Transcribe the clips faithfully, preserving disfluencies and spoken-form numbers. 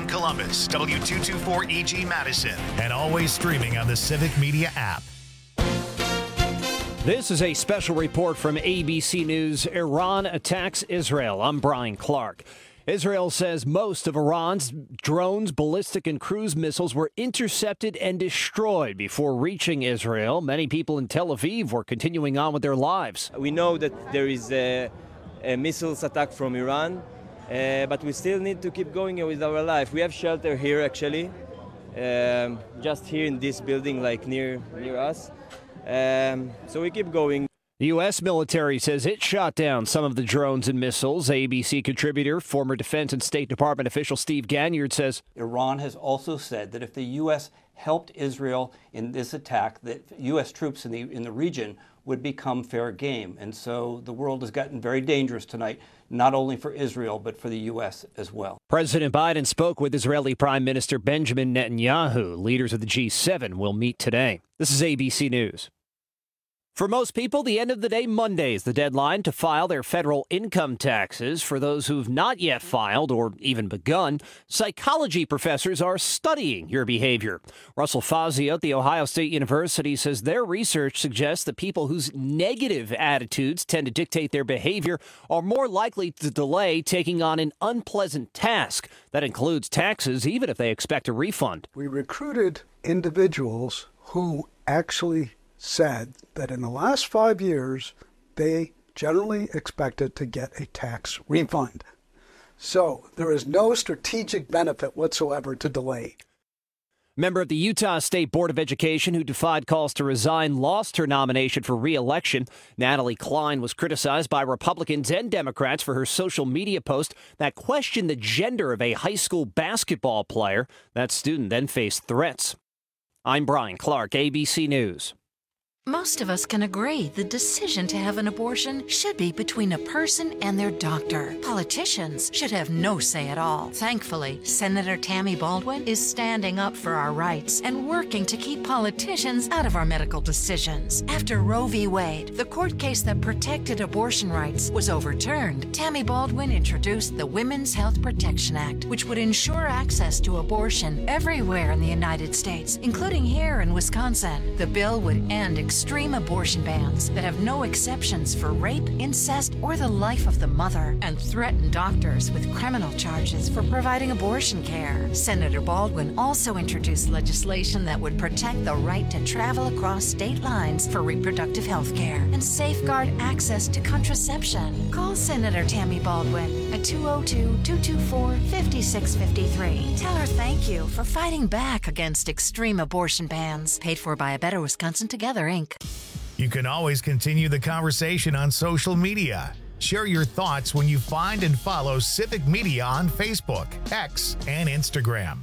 one Columbus, W two twenty-four E G Madison, and always streaming on the Civic Media app. This is a special report from A B C News. Iran attacks Israel. I'm Brian Clark. Israel says most of Iran's drones, ballistic and cruise missiles were intercepted and destroyed before reaching Israel. Many people in Tel Aviv were continuing on with their lives. We know that there is a, a missiles attack from Iran, uh, but we still need to keep going with our life. We have shelter here, actually, um, just here in this building, like near near us. Um, so we keep going. The U S military says it shot down some of the drones and missiles. A B C contributor, former Defense and State Department official Steve Ganyard says Iran has also said that if the U S helped Israel in this attack, that U S troops in the in the region would become fair game. And so the world has gotten very dangerous tonight, not only for Israel, but for the U S as well. President Biden spoke with Israeli Prime Minister Benjamin Netanyahu. Leaders of the G seven will meet today. This is A B C News. For most people, the end of the day Monday is the deadline to file their federal income taxes. For those who've not yet filed or even begun, psychology professors are studying your behavior. Russell Fazio at The Ohio State University says their research suggests that people whose negative attitudes tend to dictate their behavior are more likely to delay taking on an unpleasant task. That includes taxes, even if they expect a refund. We recruited individuals who actually said that in the last five years, they generally expected to get a tax refund. So there is no strategic benefit whatsoever to delay. Member of the Utah State Board of Education who defied calls to resign lost her nomination for re-election. Natalie Klein was criticized by Republicans and Democrats for her social media post that questioned the gender of a high school basketball player. That student then faced threats. I'm Brian Clark, A B C News. Most of us can agree the decision to have an abortion should be between a person and their doctor. Politicians should have no say at all. Thankfully, Senator Tammy Baldwin is standing up for our rights and working to keep politicians out of our medical decisions. After Roe v. Wade, the court case that protected abortion rights, was overturned, Tammy Baldwin introduced the Women's Health Protection Act, which would ensure access to abortion everywhere in the United States, including here in Wisconsin. The bill would end extreme abortion bans that have no exceptions for rape, incest, or the life of the mother, and threaten doctors with criminal charges for providing abortion care. Senator Baldwin also introduced legislation that would protect the right to travel across state lines for reproductive health care and safeguard access to contraception. Call Senator Tammy Baldwin at two oh two, two two four, five six five three. Tell her thank you for fighting back against extreme abortion bans. Paid for by A Better Wisconsin Together, Incorporated. You can always continue the conversation on social media. Share your thoughts when you find and follow Civic Media on Facebook, X, and Instagram.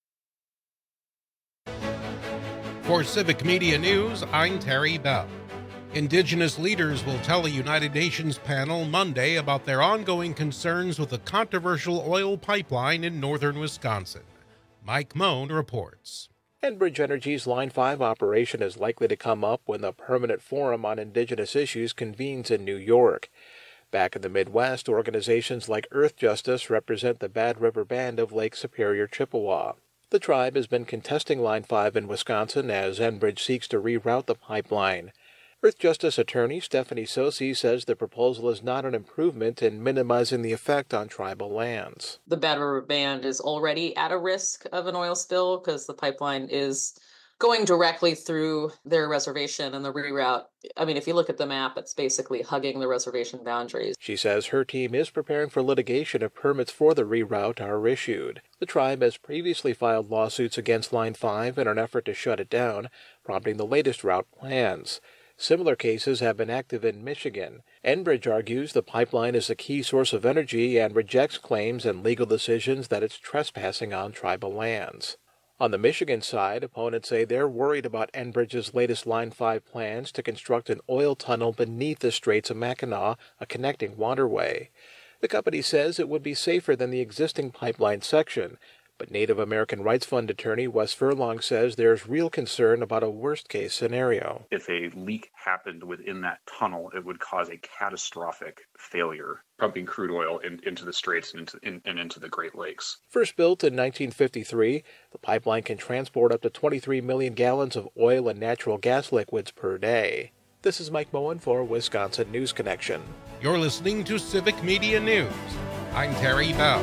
For Civic Media News, I'm Terry Bell. Indigenous leaders will tell a United Nations panel Monday about their ongoing concerns with a controversial oil pipeline in northern Wisconsin. Mike Moan reports. Enbridge Energy's Line five operation is likely to come up when the Permanent Forum on Indigenous Issues convenes in New York. Back in the Midwest, organizations like Earth Justice represent the Bad River Band of Lake Superior, Chippewa. The tribe has been contesting Line five in Wisconsin as Enbridge seeks to reroute the pipeline. Earth Justice attorney Stephanie Sosi says the proposal is not an improvement in minimizing the effect on tribal lands. The Bad River Band is already at a risk of an oil spill because the pipeline is going directly through their reservation, and the reroute, I mean, if you look at the map, it's basically hugging the reservation boundaries. She says her team is preparing for litigation if permits for the reroute are issued. The tribe has previously filed lawsuits against Line five in an effort to shut it down, prompting the latest route plans. Similar cases have been active in Michigan. Enbridge argues the pipeline is a key source of energy and rejects claims and legal decisions that it's trespassing on tribal lands. On the Michigan side, opponents say they're worried about Enbridge's latest Line five plans to construct an oil tunnel beneath the Straits of Mackinac, a connecting waterway. The company says it would be safer than the existing pipeline section, But Native American Rights Fund attorney Wes Furlong says there's real concern about a worst-case scenario. If a leak happened within that tunnel, it would cause a catastrophic failure, pumping crude oil in, into the straits and into, in, and into the Great Lakes. First built in nineteen fifty-three, the pipeline can transport up to twenty-three million gallons of oil and natural gas liquids per day. This is Mike Moen for Wisconsin News Connection. You're listening to Civic Media News. I'm Terry Bell.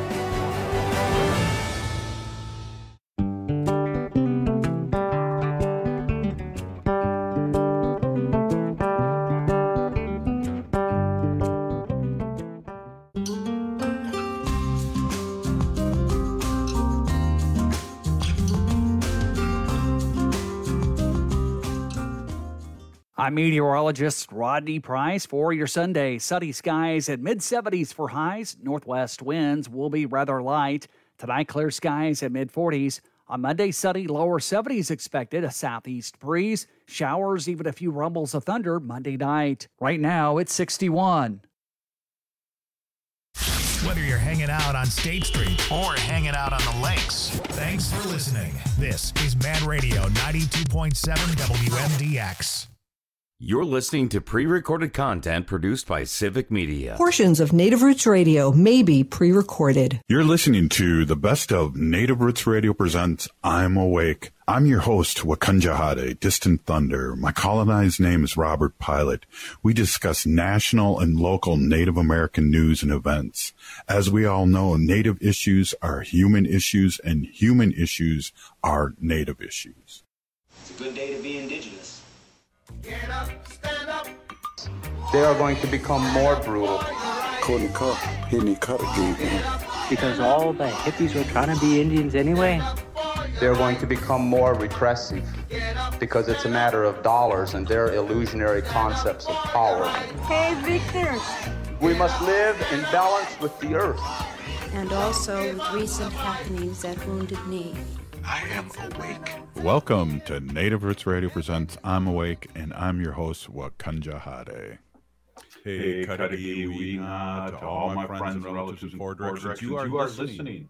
I'm meteorologist Rodney Price for your Sunday. Sunny skies at mid seventies for highs. Northwest winds will be rather light. Tonight, clear skies at mid forties. On Monday, sunny, lower seventies expected. A southeast breeze. Showers, even a few rumbles of thunder Monday night. Right now, it's sixty-one. Whether you're hanging out on State Street or hanging out on the lakes, thanks for listening. This is Man Radio ninety-two point seven W M D X. You're listening to pre-recorded content produced by Civic Media. Portions of Native Roots Radio may be pre-recorded. You're listening to the best of Native Roots Radio presents I'm Awake. I'm your host, Wakanja Hade, Distant Thunder. My colonized name is Robert Pilot. We discuss national and local Native American news and events. As we all know, Native issues are human issues, and human issues are Native issues. It's a good day to be Indigenous. Get up, stand up. They are going to become more brutal. Because all the hippies were trying to be Indians anyway. They're going to become more repressive because it's a matter of dollars and their illusionary concepts of power. Hey, Victor. We must live in balance with the earth. And also with recent happenings at Wounded Knee. I am awake. Welcome to Native Roots Radio presents I'm Awake, and I'm your host, Wakanja Hade. Hey, Kariwina, to all my friends and relatives in four directions, you are listening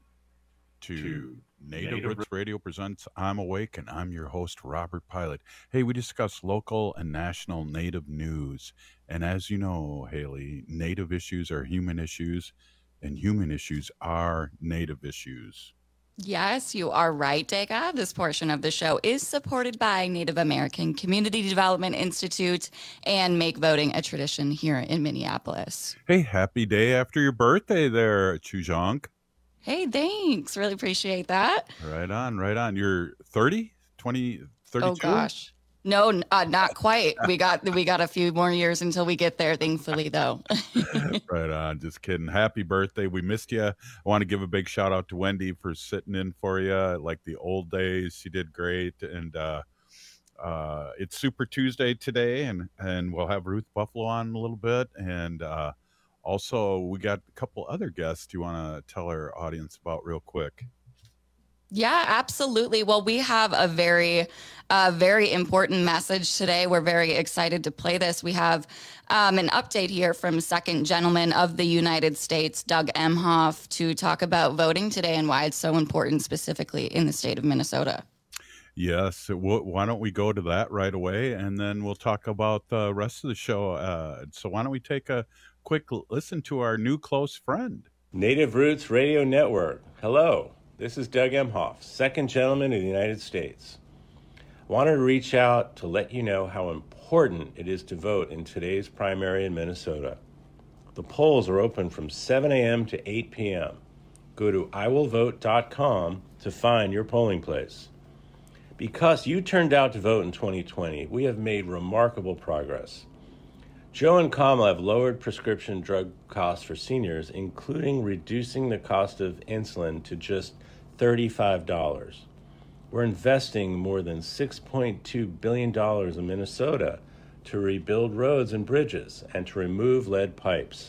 to Native Roots Radio presents I'm Awake, and I'm your host, Robert Pilot. Hey, we discuss local and national Native news, and as you know, Haley, Native issues are human issues, and human issues are Native issues. Yes, you are right, Dega. This portion of the show is supported by Native American Community Development Institute and Make Voting a Tradition here in Minneapolis. Hey, happy day after your birthday there, Chujonk. Hey, thanks. Really appreciate that. Right on, right on. You're thirty, twenty, thirty-two? Oh, gosh. No, uh, not quite. We got we got a few more years until we get there, thankfully, though. Right on. Just kidding. Happy birthday. We missed you. I want to give a big shout out to Wendy for sitting in for you like the old days. She did great. And uh, uh, it's Super Tuesday today, and, and we'll have Ruth Buffalo on a little bit. And uh, also, we got a couple other guests you want to tell our audience about real quick. Yeah, absolutely. Well, we have a very, uh, very important message today. We're very excited to play this. We have um, an update here from Second Gentleman of the United States, Doug Emhoff, to talk about voting today and why it's so important, specifically in the state of Minnesota. Yes. Why don't we go to that right away, and then we'll talk about the rest of the show. Uh, so why don't we take a quick listen to our new close friend? Native Roots Radio Network. Hello. This is Doug Emhoff, Second Gentleman of the United States. I wanted to reach out to let you know how important it is to vote in today's primary in Minnesota. The polls are open from seven a.m. to eight p.m. Go to I will vote dot com to find your polling place. Because you turned out to vote in twenty twenty, we have made remarkable progress. Joe and Kamala have lowered prescription drug costs for seniors, including reducing the cost of insulin to just thirty-five dollars. We're investing more than six point two billion dollars in Minnesota to rebuild roads and bridges and to remove lead pipes.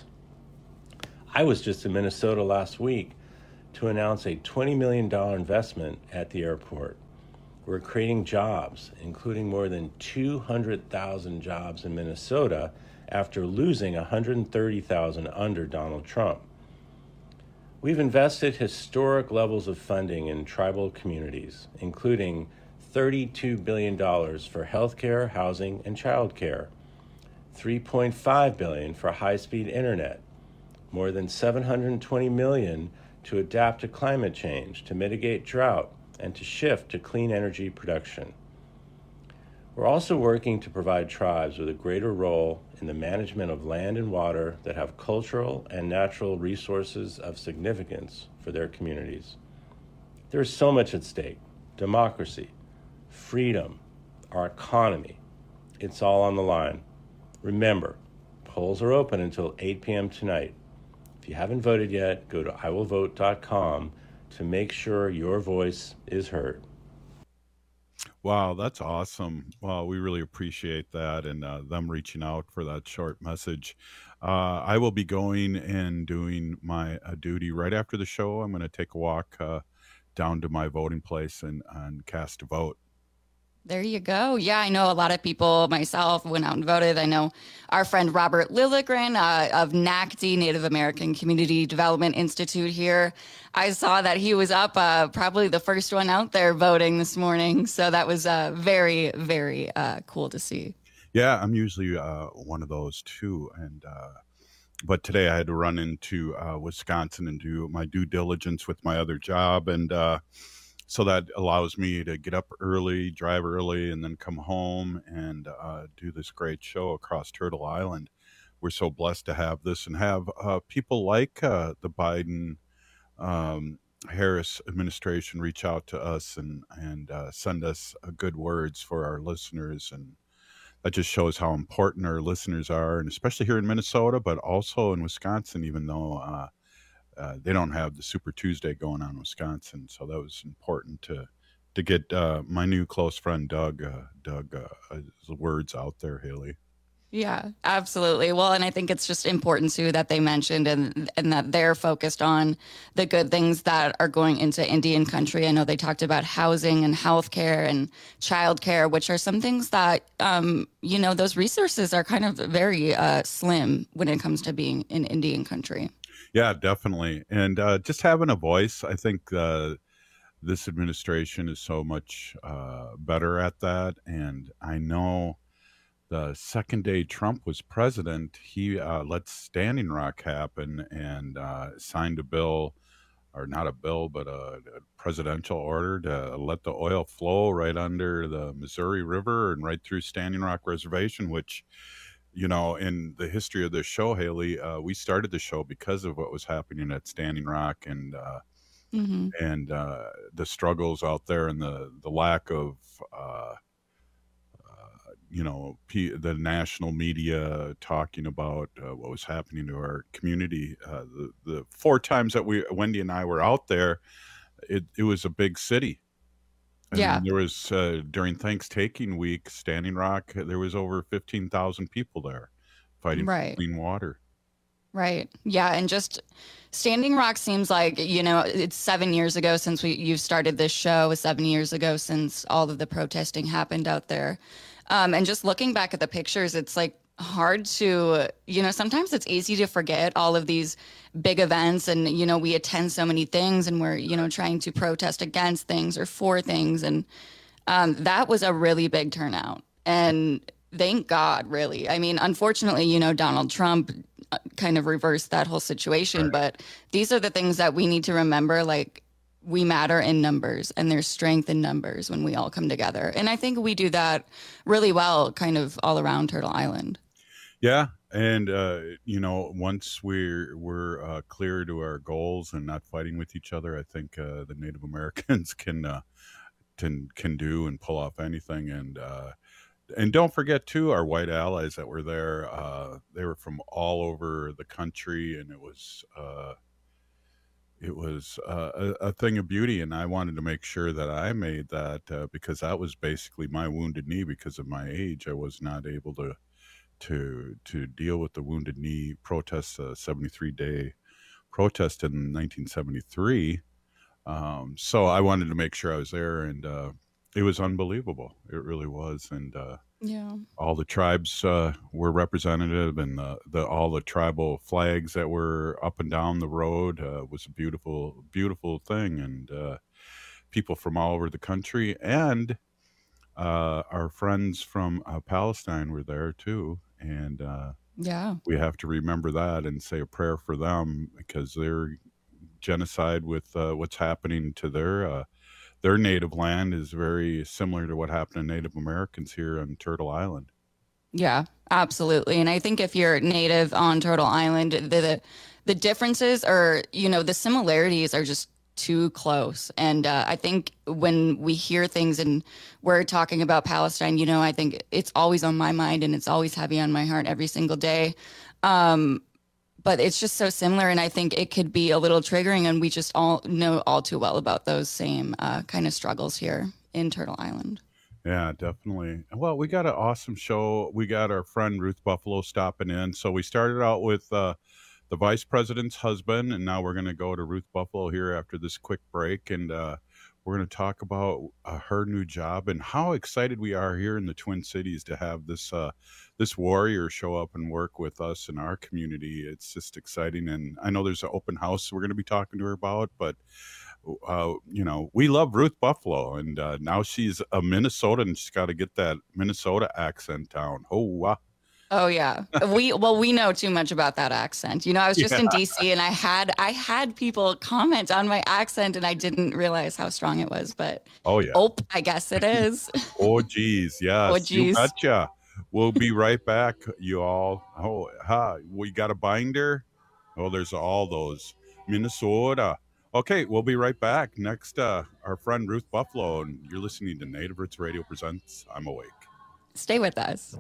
I was just in Minnesota last week to announce a twenty million dollars investment at the airport. We're creating jobs, including more than two hundred thousand jobs in Minnesota after losing one hundred thirty thousand under Donald Trump. We've invested historic levels of funding in tribal communities, including thirty-two billion dollars for healthcare, housing, and childcare, three point five billion dollars for high-speed internet, more than seven hundred twenty million dollars to adapt to climate change, to mitigate drought, and to shift to clean energy production. We're also working to provide tribes with a greater role in the management of land and water that have cultural and natural resources of significance for their communities. There is so much at stake: democracy, freedom, our economy. It's all on the line. Remember, polls are open until eight p.m. tonight. If you haven't voted yet, go to I will vote dot com to make sure your voice is heard. Wow, that's awesome. Well, we really appreciate that and uh, them reaching out for that short message. Uh, I will be going and doing my uh, duty right after the show. I'm going to take a walk uh, down to my voting place and, and cast a vote. There you go. Yeah, I know a lot of people, myself, went out and voted. I know our friend Robert Lilligren uh, of N A C D, Native American Community Development Institute here. I saw that he was up, uh, probably the first one out there voting this morning. So that was uh, very, very uh, cool to see. Yeah, I'm usually uh, one of those too. And uh, but today I had to run into uh, Wisconsin and do my due diligence with my other job. And uh So that allows me to get up early, drive early, and then come home and uh, do this great show across Turtle Island. We're so blessed to have this and have uh, people like uh, the Biden um, Harris administration reach out to us and, and uh, send us uh, good words for our listeners. And that just shows how important our listeners are, and especially here in Minnesota, but also in Wisconsin, even though uh, Uh, they don't have the Super Tuesday going on in Wisconsin, so that was important to to get uh, my new close friend Doug uh, Doug uh, his words out there, Haley. Yeah, absolutely. Well, and I think it's just important too that they mentioned and and that they're focused on the good things that are going into Indian country. I know they talked about housing and healthcare and childcare, which are some things that um, you know, those resources are kind of very uh, slim when it comes to being in Indian country. Yeah, definitely. And uh, just having a voice, I think uh, this administration is so much uh, better at that. And I know the second day Trump was president, he uh, let Standing Rock happen and uh, signed a bill, or not a bill, but a, a presidential order to let the oil flow right under the Missouri River and right through Standing Rock Reservation, which, you know, in the history of this show, Haley, uh, we started the show because of what was happening at Standing Rock and uh, mm-hmm. and uh, the struggles out there and the the lack of, uh, uh, you know, P- the national media talking about uh, what was happening to our community. Uh, the the four times that we Wendy and I were out there, it it was a big city. I Yeah. mean, there was uh, during Thanksgiving week, Standing Rock, there was over fifteen thousand people there fighting Right. for clean water. Right. Yeah. And just Standing Rock seems like, you know, it's seven years ago since we you started this show, seven years ago since all of the protesting happened out there. Um, and just looking back at the pictures, it's like hard to, you know, sometimes it's easy to forget all of these big events and, you know, we attend so many things and we're, you know, trying to protest against things or for things. And um, that was a really big turnout. And thank God, really. I mean, unfortunately, you know, Donald Trump uh, kind of reversed that whole situation. Right. But these are the things that we need to remember, like, we matter in numbers and there's strength in numbers when we all come together. And I think we do that really well kind of all around Turtle Island. Yeah, and uh, you know, once we're we're uh, clear to our goals and not fighting with each other, I think uh, the Native Americans can uh, can can do and pull off anything. And uh, and don't forget too, our white allies that were there. Uh, they were from all over the country, and it was uh, it was uh, a, a thing of beauty. And I wanted to make sure that I made that uh, because that was basically my wounded knee. Because of my age, I was not able to. to to deal with the Wounded Knee protest, a seventy-three day protest in nineteen seventy-three. Um, so I wanted to make sure I was there, and uh, it was unbelievable. It really was. And uh, Yeah. All the tribes uh, were representative, and the, the all the tribal flags that were up and down the road uh, was a beautiful, beautiful thing. And uh, people from all over the country, and uh, our friends from uh, Palestine were there too. And uh, Yeah. we have to remember that and say a prayer for them, because their genocide with uh, what's happening to their uh, their native land is very similar to what happened to Native Americans here on Turtle Island. Yeah, absolutely. And I think if you're native on Turtle Island, the the, the differences are, you know, the similarities are just too close. And uh, I think when we hear things and we're talking about Palestine, you know, I think it's always on my mind and it's always heavy on my heart every single day. Um, but it's just so similar. And I think it could be a little triggering. And we just all know all too well about those same uh, kind of struggles here in Turtle Island. Yeah, definitely. Well, we got an awesome show. We got our friend Ruth Buffalo stopping in. So we started out with uh, the vice president's husband, and now we're going to go to Ruth Buffalo here after this quick break. And uh, we're going to talk about uh, her new job and how excited we are here in the Twin Cities to have this uh, this warrior show up and work with us in our community. It's just exciting. And I know there's an open house we're going to be talking to her about, but Uh, you know, we love Ruth Buffalo, and uh, now she's a Minnesotan, and she's got to get that Minnesota accent down. Oh, wow. Oh yeah, we well we know too much about that accent. You know, I was just Yeah. in D C and I had I had people comment on my accent, and I didn't realize how strong it was. But Oh, yeah. oh, I guess it is. Oh, geez. Yes. Oh, You geez. betcha. We'll be right back, you all. Oh, ha. We got a binder? Oh, there's all those. Minnesota. Okay, we'll be right back. Next, uh, our friend Ruth Buffalo, and you're listening to Native Roots Radio Presents I'm Awake. Stay with us.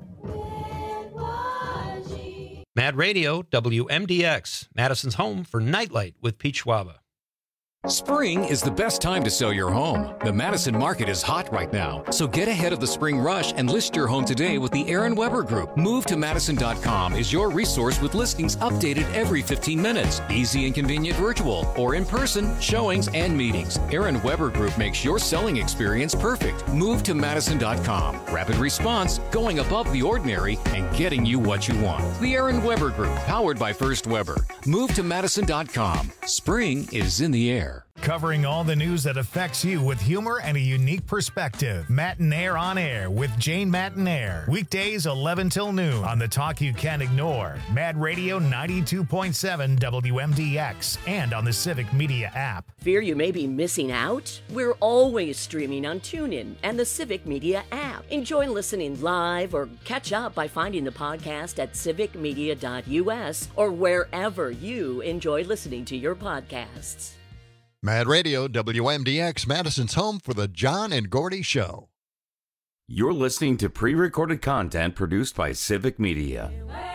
Mad Radio, W M D X, Madison's home for Nightlight with Pete Schwaba. Spring is the best time to sell your home. The Madison market is hot right now, so get ahead of the spring rush and list your home today with the Aaron Weber Group. Move to Madison dot com is your resource with listings updated every fifteen minutes. Easy and convenient virtual or in person showings and meetings. Aaron Weber Group makes your selling experience perfect. Move to Madison dot com. Rapid response, going above the ordinary, and getting you what you want. The Aaron Weber Group, powered by First Weber. Move to Madison dot com. Spring is in the air. Covering all the news that affects you with humor and a unique perspective. Matinaire on Air with Jane Matinaire. Weekdays eleven till noon on the talk you can't ignore. Mad Radio ninety-two point seven W M D X and on the Civic Media app. Fear you may be missing out? We're always streaming on TuneIn and the Civic Media app. Enjoy listening live or catch up by finding the podcast at civic media dot U S or wherever you enjoy listening to your podcasts. Mad Radio, W M D X, Madison's home for the John and Gordy Show. You're listening to pre-recorded content produced by Civic Media.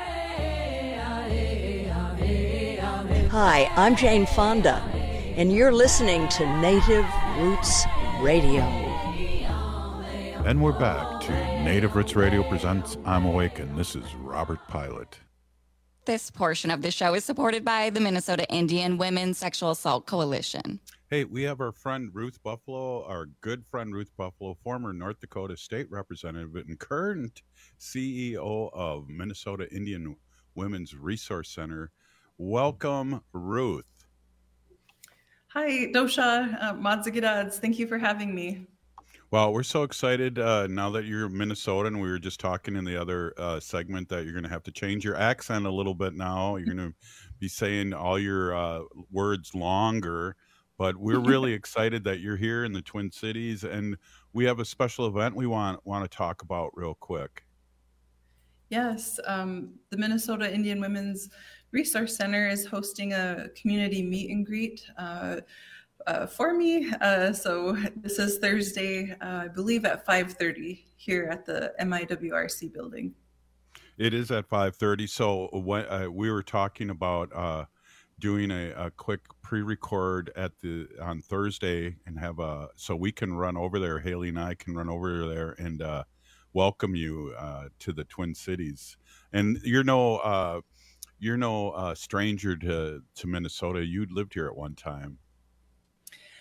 Hi, I'm Jane Fonda, and you're listening to Native Roots Radio. And we're back to Native Roots Radio Presents I'm Awake, and this is Robert Pilot. This portion of the show is supported by the Minnesota Indian Women's Sexual Assault Coalition. Hey, we have our friend Ruth Buffalo, our good friend Ruth Buffalo, former North Dakota State Representative and current C E O of Minnesota Indian Women's Resource Center. Welcome, Ruth. Hi, Dosha, uh, Madzigidads. Thank you for having me. Well, we're so excited uh, now that you're Minnesotan. We were just talking in the other uh, segment that you're going to have to change your accent a little bit now. You're going to be saying all your uh, words longer. But we're really excited that you're here in the Twin Cities, and we have a special event we want want to talk about real quick. Yes, um, the Minnesota Indian Women's Resource Center is hosting a community meet and greet uh, uh, for me. Uh, so this is Thursday, uh, I believe at five thirty here at the M I W R C building. It is at five thirty. So when, uh, we were talking about uh, doing a, a quick pre-record at the on Thursday and have a so we can run over there. Haley and I can run over there and uh, welcome you uh, to the Twin Cities. And you're no uh, you're no uh, stranger to to Minnesota. You lived here at one time.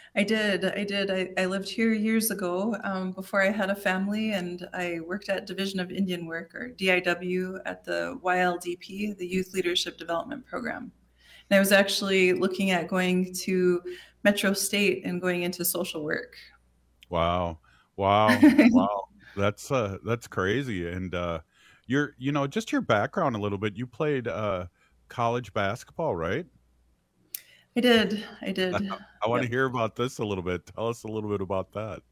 I did. I did. I, I lived here years ago um, before I had a family, and I worked at Division of Indian Work, or D I W, at the Y L D P, the Youth Leadership Development Program. And I was actually looking at going to Metro State and going into social work. Wow. Wow. Wow. That's uh that's crazy. And uh you're you know, just your background a little bit. You played uh college basketball, right? I did. I did. I want to Yep. hear about this a little bit. Tell us a little bit about that.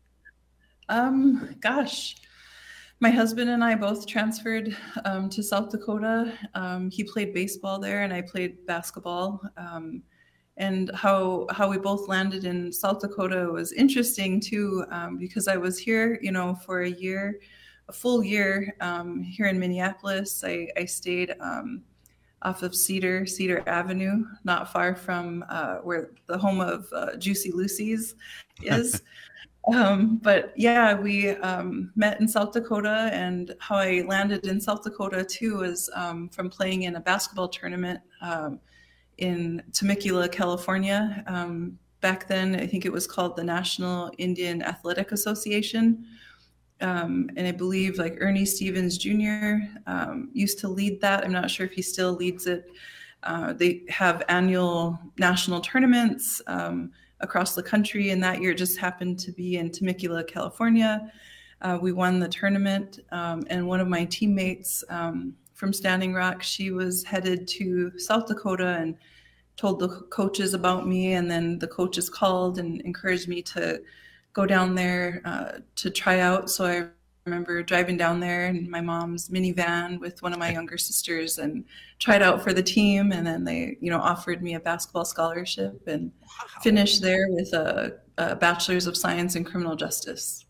Um, gosh, my husband and I both transferred um, to South Dakota. Um, he played baseball there, and I played basketball. Um, and how how we both landed in South Dakota was interesting too, um, because I was here, you know, for a year, a full year um, here in Minneapolis. I, I stayed um, off of Cedar Cedar Avenue, not far from uh, where the home of uh, Juicy Lucy's is. Um, but yeah, we um, met in South Dakota, and how I landed in South Dakota too was um, from playing in a basketball tournament um, in Temecula, California. Um, back then, I think it was called the National Indian Athletic Association. Um, and I believe like Ernie Stevens Junior Um, used to lead that. I'm not sure if he still leads it. Uh, they have annual national tournaments um, across the country, and that year just happened to be in Temecula, California. Uh, we won the tournament, um, and one of my teammates um, from Standing Rock, she was headed to South Dakota and told the coaches about me, and then the coaches called and encouraged me to go down there uh, to try out. So I remember driving down there in my mom's minivan with one of my younger sisters and tried out for the team. And then they, you know, offered me a basketball scholarship and wow. finished there with a, a bachelor's of science in criminal justice.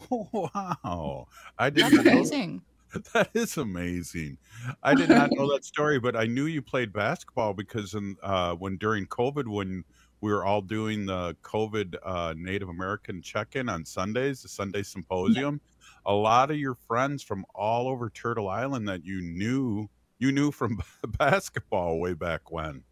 Wow. I did That's not know- amazing. That is amazing. I did not know that story, but I knew you played basketball because in, uh, when during COVID, when we were all doing the COVID uh, Native American check-in on Sundays, the Sunday Symposium, a lot of your friends from all over Turtle Island that you knew, you knew from basketball way back when.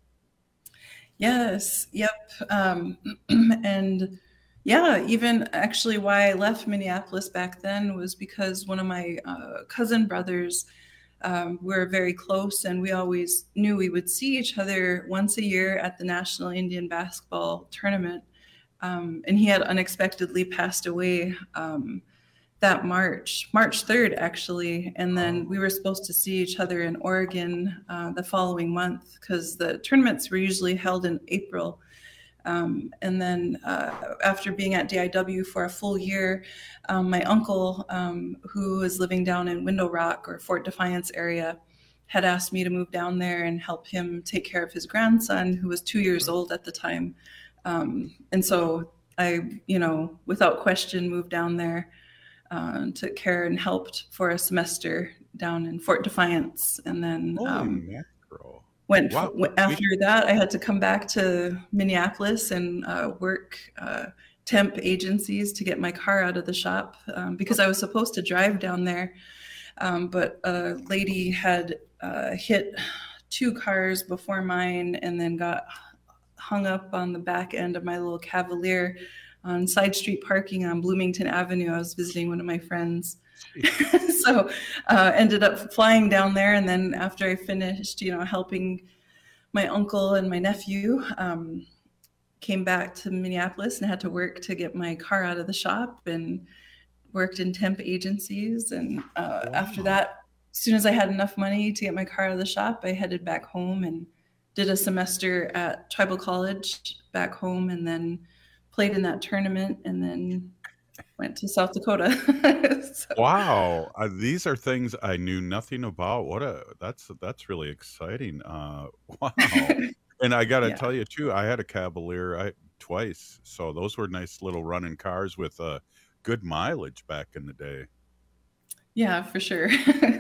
Yes. Yep. Um, and yeah, even actually why I left Minneapolis back then was because one of my uh, cousin brothers um, were very close, and we always knew we would see each other once a year at the National Indian Basketball Tournament. Um, and he had unexpectedly passed away um, that March, March third, actually. And then we were supposed to see each other in Oregon uh, the following month, because the tournaments were usually held in April. Um, and then uh, after being at D I W for a full year, um, my uncle, um, who was living down in Window Rock or Fort Defiance area, had asked me to move down there and help him take care of his grandson, who was two years old at the time. Um, and so I, you know, without question, moved down there, uh, took care and helped for a semester down in Fort Defiance. And then um, went Wow. went- after that, I had to come back to Minneapolis and uh, work uh, temp agencies to get my car out of the shop um, because I was supposed to drive down there. Um, but a lady had uh, hit two cars before mine and then got hung up on the back end of my little Cavalier on side street parking on Bloomington Avenue. I was visiting one of my friends. so uh, ended up flying down there. And then after I finished, you know, helping my uncle and my nephew, um, came back to Minneapolis and had to work to get my car out of the shop and worked in temp agencies. And uh, Wow. after that, as soon as I had enough money to get my car out of the shop, I headed back home and did a semester at Tribal College back home, and then played in that tournament, and then went to South Dakota. So- Wow, uh, these are things I knew nothing about. What a that's that's really exciting. Uh, wow, and I got to Yeah. tell you too, I had a Cavalier I, twice, so those were nice little running cars with uh, good mileage back in the day. Yeah, for sure.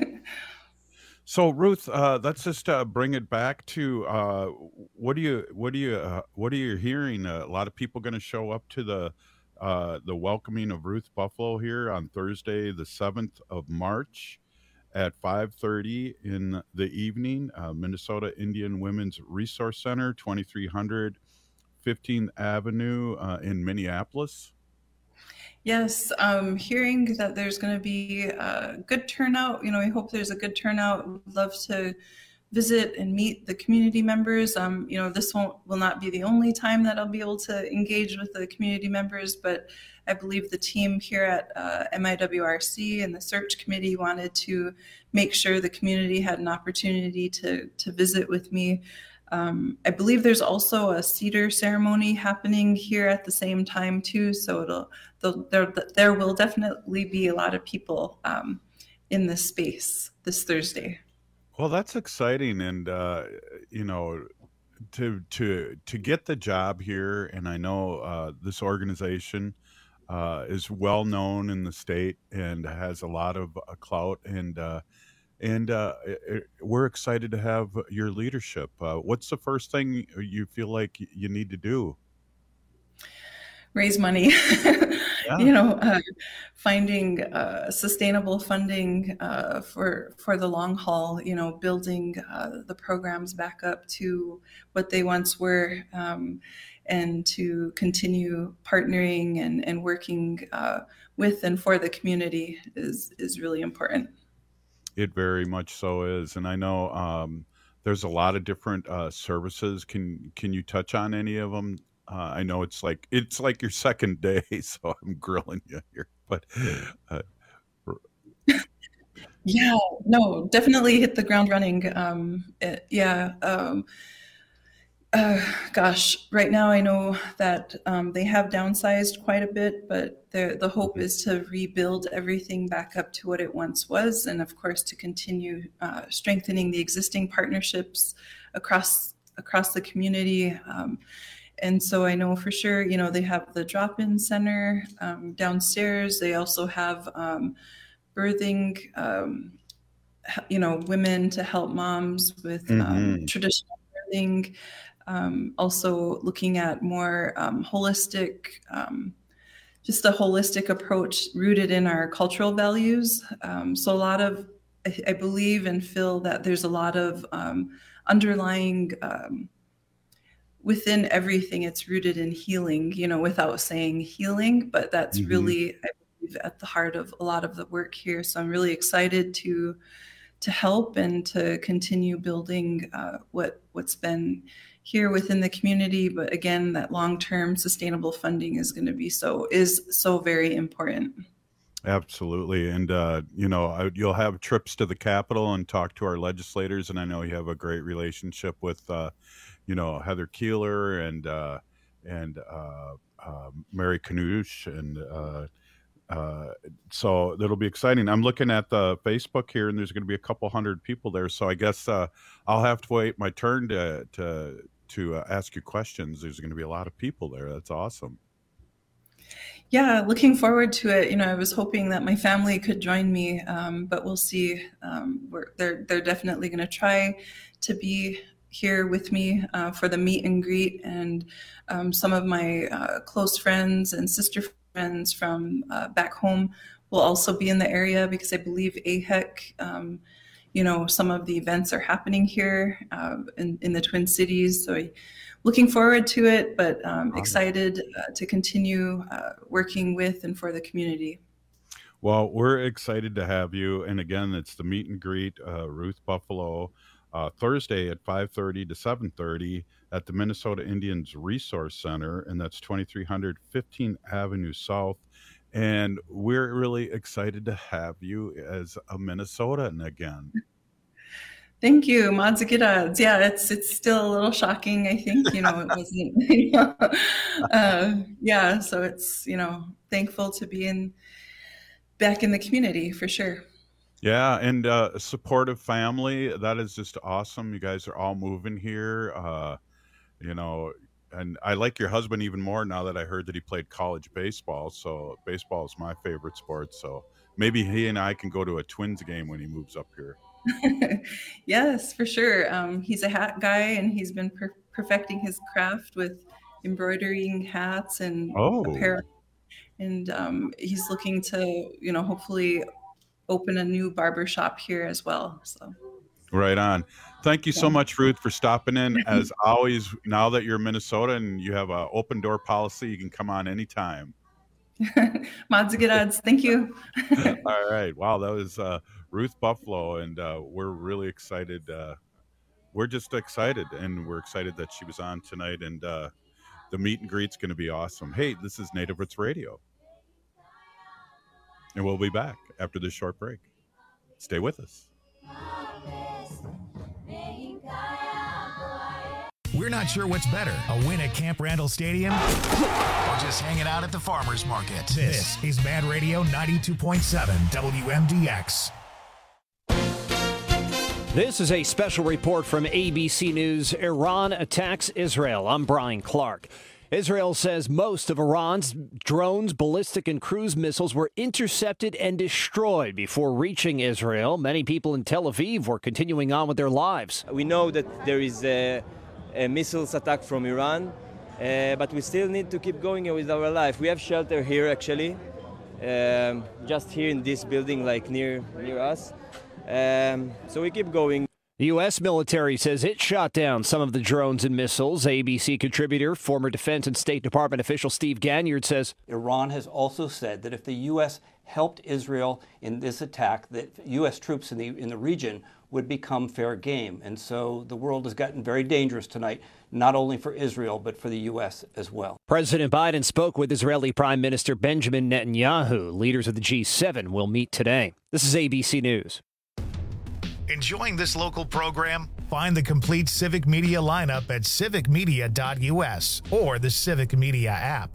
So Ruth, uh, let's just uh, bring it back to uh, what do you what do you uh, what are you hearing? Uh, a lot of people going to show up to the uh, the welcoming of Ruth Buffalo here on Thursday, the seventh of March, at five thirty in the evening. Uh, Minnesota Indian Women's Resource Center, twenty three hundred fifteenth Avenue uh, in Minneapolis. Yes, um, hearing that there's going to be a good turnout. You know, we hope there's a good turnout. We'd love to visit and meet the community members. Um, you know, this won't will not be the only time that I'll be able to engage with the community members, but I believe the team here at uh, M I W R C and the search committee wanted to make sure the community had an opportunity to to visit with me. Um, I believe there's also a cedar ceremony happening here at the same time too, so it'll there there will definitely be a lot of people um, in this space this Thursday. Well, that's exciting, and uh, you know, to to to get the job here, and I know uh, this organization uh, is well known in the state and has a lot of uh, clout, and uh, and uh, it, we're excited to have your leadership. Uh, what's the first thing you feel like you need to do? Raise money. Yeah. You know, uh, finding uh, sustainable funding uh, for for the long haul. You know, building uh, the programs back up to what they once were, um, and to continue partnering and and working uh, with and for the community is is really important. It very much so is, and I know um, there's a lot of different uh, services. Can can you touch on any of them? Uh, I know it's like it's like your second day, so I'm grilling you here. But uh, yeah, no, definitely hit the ground running. Um, it, yeah, um, uh, gosh, right now I know that um, they have downsized quite a bit, but the the hope is to rebuild everything back up to what it once was, and of course to continue uh, strengthening the existing partnerships across across the community. Um, And so I know for sure, you know, they have the drop-in center um, downstairs. They also have um, birthing, um, you know, women to help moms with Mhm. um, traditional birthing. Um, also looking at more um, holistic, um, just a holistic approach rooted in our cultural values. Um, so a lot of, I, I believe and feel that there's a lot of um, underlying um, within everything, it's rooted in healing, you know, without saying healing, but that's Mhm. really, I believe, at the heart of a lot of the work here. So I'm really excited to to help and to continue building uh, what what's been here within the community. But again, that long-term sustainable funding is going to be so is so very important. Absolutely. And, uh, you know, I, you'll have trips to the Capitol and talk to our legislators. And I know you have a great relationship with, uh, you know, Heather Keeler and uh, and uh, uh, Mary Knoosh. And uh, uh, so that'll be exciting. I'm looking at the Facebook here, and there's going to be a couple hundred people there. So I guess uh, I'll have to wait my turn to, to, to uh, ask you questions. There's going to be a lot of people there. That's awesome. Yeah, looking forward to it. You know, I was hoping that my family could join me, um, but we'll see. Um, we're, they're they're definitely going to try to be here with me uh, for the meet and greet, and um, some of my uh, close friends and sister friends from uh, back home will also be in the area because I believe A H E C. Um, you know, some of the events are happening here uh, in in the Twin Cities, so. I, Looking forward to it, but um, excited uh, to continue uh, working with and for the community. Well, we're excited to have you. And again, it's the meet and greet, uh, Ruth Buffalo, uh, Thursday at five thirty to seven thirty at the Minnesota Indians Resource Center. And that's twenty-three hundred fifteenth Avenue South. And we're really excited to have you as a Minnesotan again. Thank you, Madzigidads. Yeah, it's it's still a little shocking. I think you know it wasn't. You know, uh, yeah, so it's you know thankful to be in back in the community for sure. Yeah, and uh, supportive family. That is just awesome. You guys are all moving here. Uh, you know, and I like your husband even more now that I heard that he played college baseball. So baseball is my favorite sport. So maybe he and I can go to a Twins game when he moves up here. Yes, for sure. Um, he's a hat guy, and he's been per- perfecting his craft with embroidering hats and Oh. apparel. And um, he's looking to, you know, hopefully open a new barber shop here as well. So Right on. Thank you so much, Ruth, for stopping in. As always, now that you're in Minnesota and you have an open door policy, you can come on anytime. Mods good odds. Thank you. All right. Wow, that was uh, Ruth Buffalo, and uh, we're really excited. Uh, we're just excited, and we're excited that she was on tonight, and uh, the meet and greet's going to be awesome. Hey, this is Native Roots Radio, and we'll be back after this short break. Stay with us. We're not sure what's better, a win at Camp Randall Stadium or just hanging out at the farmer's market. This, this is Mad Radio ninety-two point seven W M D X. This is a special report from A B C News. Iran attacks Israel. I'm Brian Clark. Israel says most of Iran's drones, ballistic and cruise missiles were intercepted and destroyed before reaching Israel. Many people in Tel Aviv were continuing on with their lives. We know that there is a, a missiles attack from Iran, uh, but we still need to keep going with our life. We have shelter here, actually, um, just here in this building, like near near us. Um, so we keep going. The U S military says it shot down some of the drones and missiles. A B C contributor, former Defense and State Department official Steve Ganyard says Iran has also said that if the U S helped Israel in this attack, that U S troops in the in the region would become fair game. And so the world has gotten very dangerous tonight, not only for Israel, but for the U S as well. President Biden spoke with Israeli Prime Minister Benjamin Netanyahu. Leaders of the G seven will meet today. This is A B C News. Enjoying this local program? Find the complete Civic Media lineup at civic media dot U S or the Civic Media app.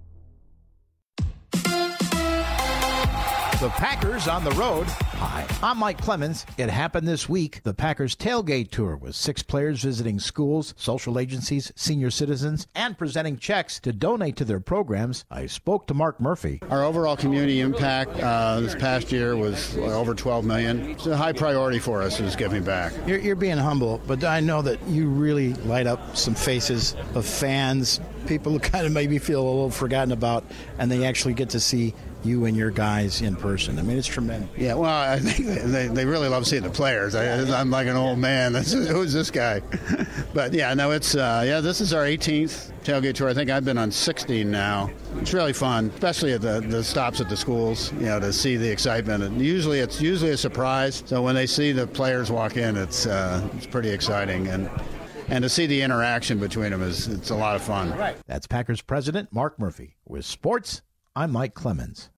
The Packers on the road. Hi, I'm Mike Clemens. It happened this week. The Packers tailgate tour with six players visiting schools, social agencies, senior citizens, and presenting checks to donate to their programs. I spoke to Mark Murphy. Our overall community impact uh, this past year was over twelve million dollars. It's a high priority for us is giving back. You're, you're being humble, but I know that you really light up some faces of fans, people who kind of maybe feel a little forgotten about, and they actually get to see you and your guys in person. I mean, it's tremendous. Yeah, well, I think they, they really love seeing the players. I, I'm like an old man. Who's this guy? But yeah, no, it's, uh, yeah, this is our eighteenth tailgate tour. I think I've been on sixteen now. It's really fun, especially at the, the stops at the schools, you know, to see the excitement. And usually it's usually a surprise. So when they see the players walk in, it's uh, it's pretty exciting. And And to see the interaction between them is it's a lot of fun. Right. That's Packers president Mark Murphy. With sports, I'm Mike Clemens.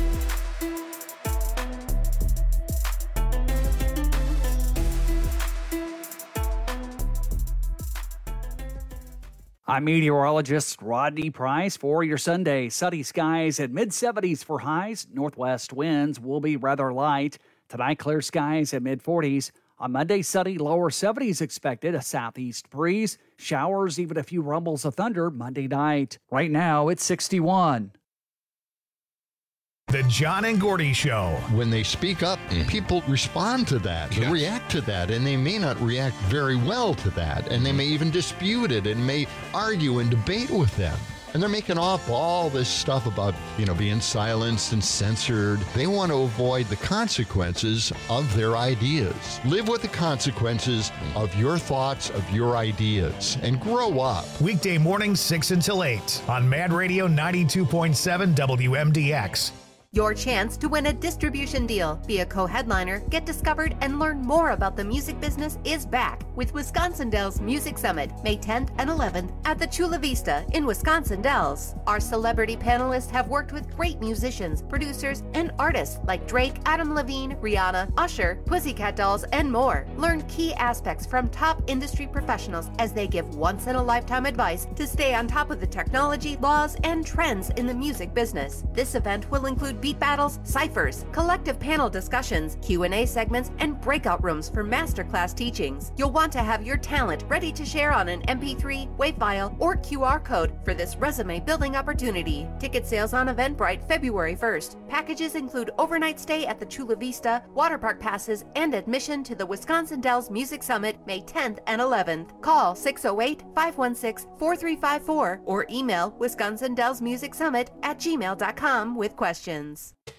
I'm meteorologist Rodney Price for your Sunday. Sunny skies at mid seventies for highs. Northwest winds will be rather light. Tonight, clear skies at mid forties. On Monday, sunny, lower seventies expected, a southeast breeze, showers, even a few rumbles of thunder Monday night. Right now, it's sixty-one. The John and Gordy Show. When they speak up, people respond to that, Yes. react to that, and they may not react very well to that, and they may even dispute it and may argue and debate with them. And they're making up all this stuff about, you know, being silenced and censored. They want to avoid the consequences of their ideas. Live with the consequences of your thoughts, of your ideas, and grow up. Weekday mornings, six until eight on Mad Radio ninety-two point seven W M D X. Your chance to win a distribution deal, be a co-headliner, get discovered, and learn more about the music business is back with Wisconsin Dells Music Summit, May tenth and eleventh at the Chula Vista in Wisconsin Dells. Our celebrity panelists have worked with great musicians, producers, and artists like Drake, Adam Levine, Rihanna, Usher, Pussycat Dolls, and more. Learn key aspects from top industry professionals as they give once-in-a-lifetime advice to stay on top of the technology, laws, and trends in the music business. This event will include beat battles, ciphers, collective panel discussions, Q and A segments, and breakout rooms for masterclass teachings. You'll want to have your talent ready to share on an M P three, WAV file, or Q R code for this resume building opportunity. Ticket sales on Eventbrite February first. Packages include overnight stay at the Chula Vista, water park passes, and admission to the Wisconsin Dells Music Summit May tenth and eleventh. Call six oh eight, five one six, four three five four or email Wisconsin Dells Music Summit at gmail dot com with questions.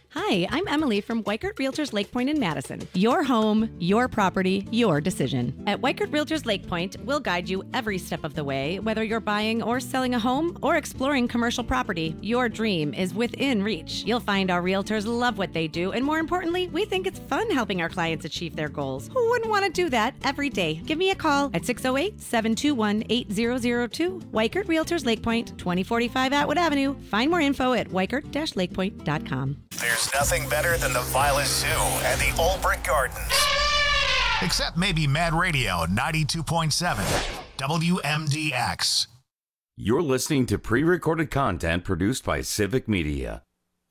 Hi, I'm Emily from Weikert Realtors Lake Point in Madison. Your home, your property, your decision. At Weikert Realtors Lake Point, we'll guide you every step of the way, whether you're buying or selling a home or exploring commercial property. Your dream is within reach. You'll find our realtors love what they do, and more importantly, we think it's fun helping our clients achieve their goals. Who wouldn't want to do that every day? Give me a call at six oh eight, seven two one, eight zero zero two. Weikert Realtors Lake Point, twenty forty-five Atwood Avenue. Find more info at weikert dash lakepoint dot com. There's nothing better than the Violet Zoo and the Old Brick Gardens. Except maybe Mad Radio ninety-two point seven, W M D X. You're listening to pre-recorded content produced by Civic Media.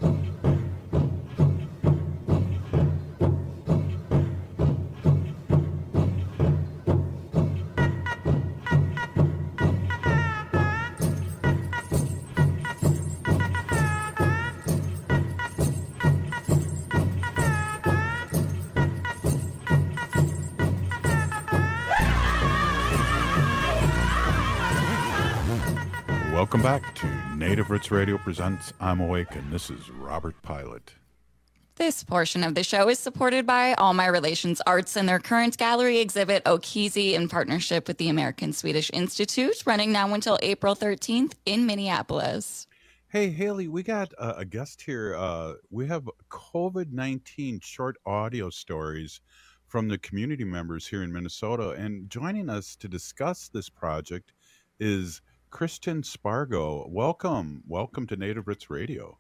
Welcome back to Native Roots Radio Presents I'm Awake, and this is Robert Pilot. This portion of the show is supported by All My Relations Arts and their current gallery exhibit, Okizi, in partnership with the American Swedish Institute, running now until April thirteenth in Minneapolis. Hey, Haley, we got uh, a guest here. Uh, we have COVID nineteen short audio stories from the community members here in Minnesota, and joining us to discuss this project is Kristen Spargo. Welcome. Welcome to Native Roots Radio.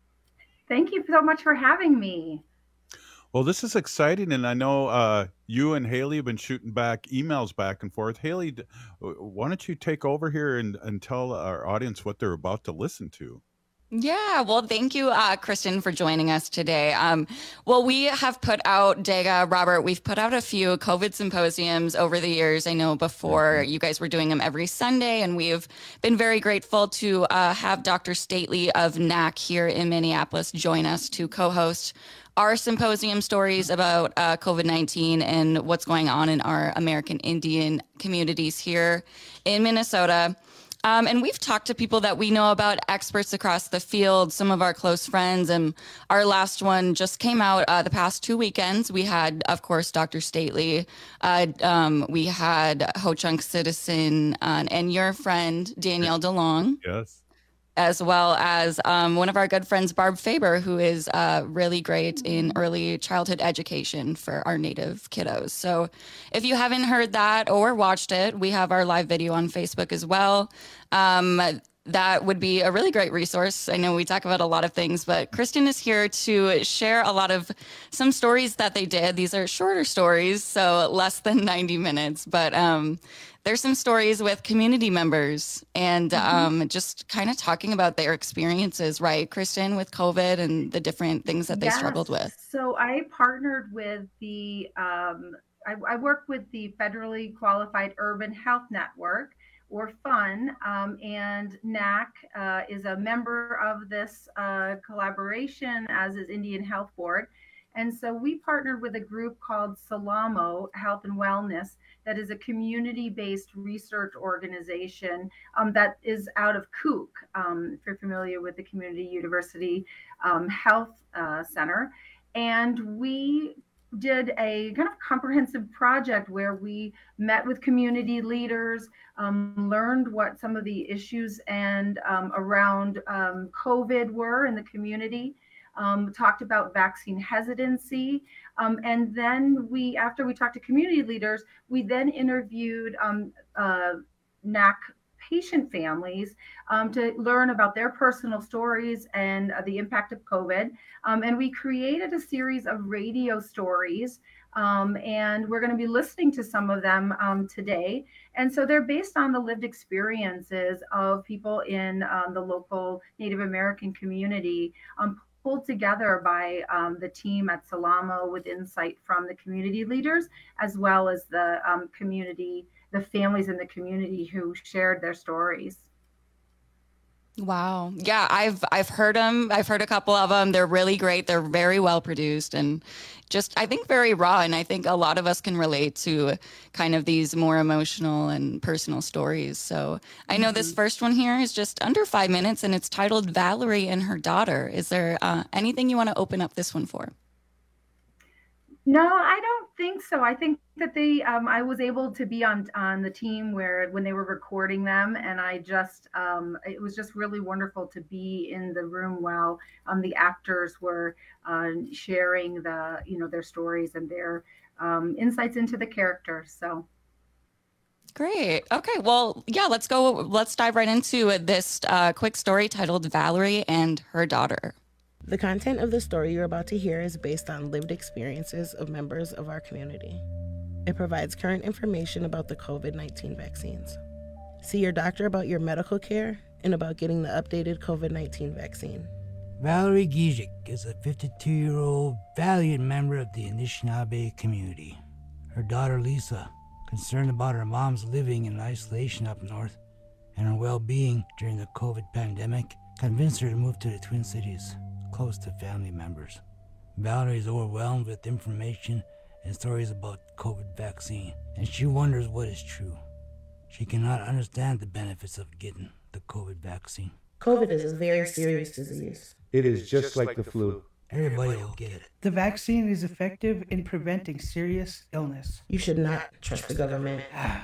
Thank you so much for having me. Well, this is exciting, and I know uh, you and Haley have been shooting back emails back and forth. Haley, why don't you take over here and, and tell our audience what they're about to listen to? Yeah, well, thank you, uh, Kristen, for joining us today. Um, well, we have put out, Dega, Robert, we've put out a few COVID symposiums over the years. I know before you guys were doing them every Sunday, and we've been very grateful to uh, have Doctor Stately of N A C here in Minneapolis join us to co-host our symposium stories about uh, COVID nineteen and what's going on in our American Indian communities here in Minnesota. Um, and we've talked to people that we know about, experts across the field, some of our close friends. And our last one just came out uh, the past two weekends. We had, of course, Doctor Stately. Uh, um, we had Ho Chunk Citizen uh, and your friend, Danielle DeLong. Yes. As well as um, one of our good friends, Barb Faber, who is uh, really great in early childhood education for our Native kiddos. So if you haven't heard that or watched it, we have our live video on Facebook as well. Um, that would be a really great resource. I know we talk about a lot of things, but Kristen is here to share a lot of some stories that they did. These are shorter stories, so less than ninety minutes, but um, there's some stories with community members and mm-hmm. um, just kind of talking about their experiences, right, Kristen, with COVID and the different things that they yes. struggled with. So I partnered with the, um, I, I work with the Federally Qualified Urban Health Network, or FUN, um, and N A C uh, is a member of this uh, collaboration, as is Indian Health Board. And so we partnered with a group called Salamo Health and Wellness that is a community-based research organization um, that is out of Kook, um, if you're familiar with the Community University um, Health uh, Center. And we did a kind of comprehensive project where we met with community leaders, um, learned what some of the issues and um, around um, COVID were in the community, um, talked about vaccine hesitancy. Um, and then we, after we talked to community leaders, we then interviewed um, uh, N A C patient families um, to learn about their personal stories and uh, the impact of COVID. Um, and we created a series of radio stories, um, and we're going to be listening to some of them um, today. And so they're based on the lived experiences of people in um, the local Native American community, um, pulled together by um, the team at Salamo with insight from the community leaders, as well as the um, community the families in the community who shared their stories. Wow. Yeah, I've I've heard them. I've heard a couple of them. They're really great. They're very well produced and just, I think, very raw. And I think a lot of us can relate to kind of these more emotional and personal stories. So I know mm-hmm. this first one here is just under five minutes and it's titled Valerie and Her Daughter. Is there uh, anything you want to open up this one for? No, I don't think so. I think that they, um, I was able to be on on the team where when they were recording them, and I just, um, it was just really wonderful to be in the room while um, the actors were uh, sharing the, you know, their stories and their um, insights into the characters. So. Great. Okay. Well, yeah, let's go. Let's dive right into this uh, quick story titled Valerie and Her Daughter. The content of the story you're about to hear is based on lived experiences of members of our community. It provides current information about the covid nineteen vaccines. See your doctor about your medical care and about getting the updated covid nineteen vaccine. Valerie Gizik is a fifty-two-year-old valiant member of the Anishinaabe community. Her daughter Lisa, concerned about her mom's living in isolation up north and her well-being during the COVID pandemic, convinced her to move to the Twin Cities, close to family members. Valerie is overwhelmed with information and stories about the COVID vaccine, and she wonders what is true. She cannot understand the benefits of getting the COVID vaccine. COVID is a very serious disease. It is just like the flu. Everybody will get it. The vaccine is effective in preventing serious illness. You should not trust the government.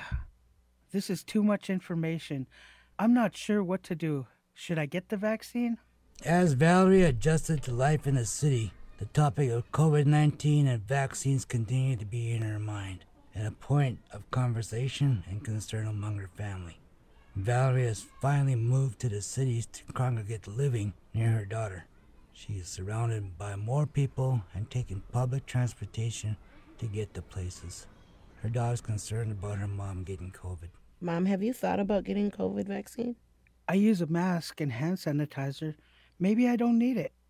This is too much information. I'm not sure what to do. Should I get the vaccine? As Valerie adjusted to life in the city, the topic of covid nineteen and vaccines continued to be in her mind and a point of conversation and concern among her family. Valerie has finally moved to the cities to congregate living near her daughter. She is surrounded by more people and taking public transportation to get to places. Her daughter's concerned about her mom getting COVID. Mom, have you thought about getting COVID vaccine? I use a mask and hand sanitizer. Maybe I don't need it.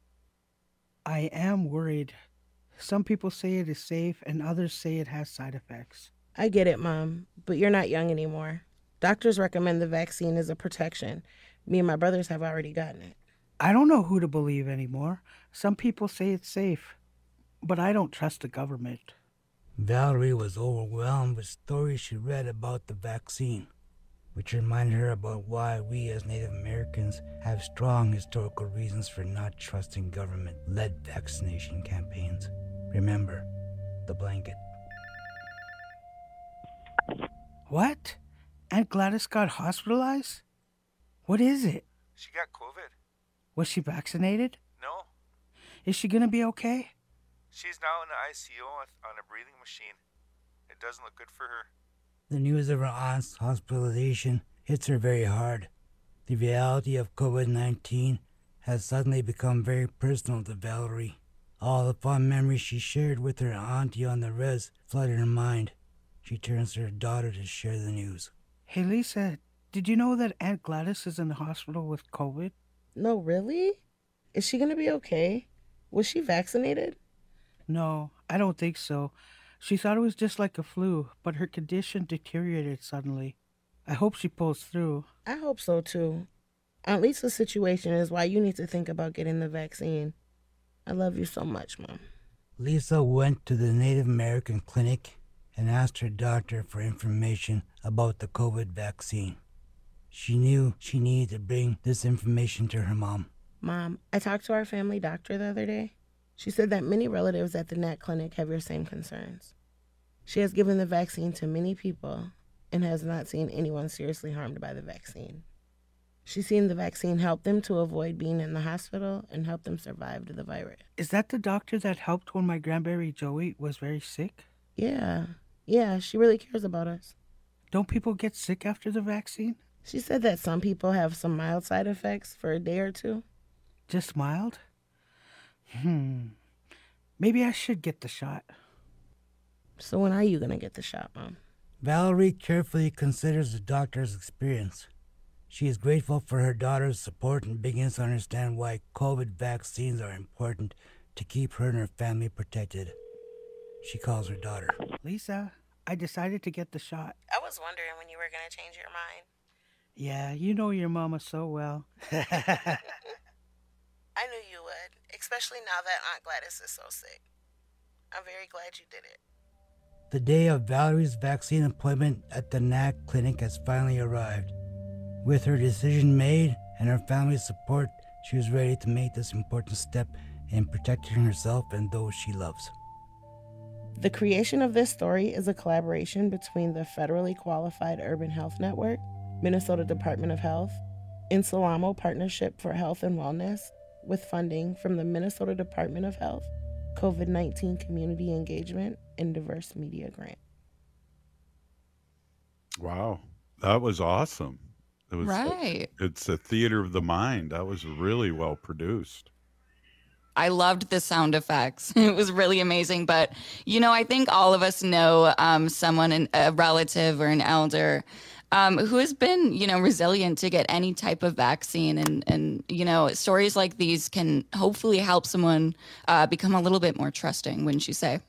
I am worried. Some people say it is safe and others say it has side effects. I get it, Mom, but you're not young anymore. Doctors recommend the vaccine as a protection. Me and my brothers have already gotten it. I don't know who to believe anymore. Some people say it's safe, but I don't trust the government. Valerie was overwhelmed with stories she read about the vaccine, which reminded her about why we as Native Americans have strong historical reasons for not trusting government-led vaccination campaigns. Remember, the blanket. What? Aunt Gladys got hospitalized? What is it? She got COVID. Was she vaccinated? No. Is she gonna be okay? She's now in the I C U on a breathing machine. It doesn't look good for her. The news of her aunt's hospitalization hits her very hard. The reality of covid nineteen has suddenly become very personal to Valerie. All the fond memories she shared with her auntie on the res flooded her mind. She turns to her daughter to share the news. Hey, Lisa, did you know that Aunt Gladys is in the hospital with COVID? No, really? Is she gonna be okay? Was she vaccinated? No, I don't think so. She thought it was just like a flu, but her condition deteriorated suddenly. I hope she pulls through. I hope so, too. Aunt Lisa's situation is why you need to think about getting the vaccine. I love you so much, Mom. Lisa went to the Native American clinic and asked her doctor for information about the COVID vaccine. She knew she needed to bring this information to her mom. Mom, I talked to our family doctor the other day. She said that many relatives at the N A C clinic have your same concerns. She has given the vaccine to many people and has not seen anyone seriously harmed by the vaccine. She's seen the vaccine help them to avoid being in the hospital and help them survive the virus. Is that the doctor that helped when my grandberry Joey was very sick? Yeah. Yeah, she really cares about us. Don't people get sick after the vaccine? She said that some people have some mild side effects for a day or two. Just mild? Hmm. Maybe I should get the shot. So when are you going to get the shot, Mom? Valerie carefully considers the doctor's experience. She is grateful for her daughter's support and begins to understand why COVID vaccines are important to keep her and her family protected. She calls her daughter. Lisa, I decided to get the shot. I was wondering when you were going to change your mind. Yeah, you know your mama so well. I knew you would, especially now that Aunt Gladys is so sick. I'm very glad you did it. The day of Valerie's vaccine appointment at the N A C clinic has finally arrived. With her decision made and her family's support, she was ready to make this important step in protecting herself and those she loves. The creation of this story is a collaboration between the Federally Qualified Urban Health Network, Minnesota Department of Health, Insalamo Partnership for Health and Wellness, with funding from the Minnesota Department of Health, COVID nineteen Community Engagement, and Diverse Media Grant. Wow, that was awesome. It was, Right. It's a theater of the mind. That was really well produced. I loved the sound effects. It was really amazing. But, you know, I think all of us know um, someone, an, a relative or an elder um, who has been, you know, resilient to get any type of vaccine. And, and you know, stories like these can hopefully help someone uh, become a little bit more trusting, wouldn't you say?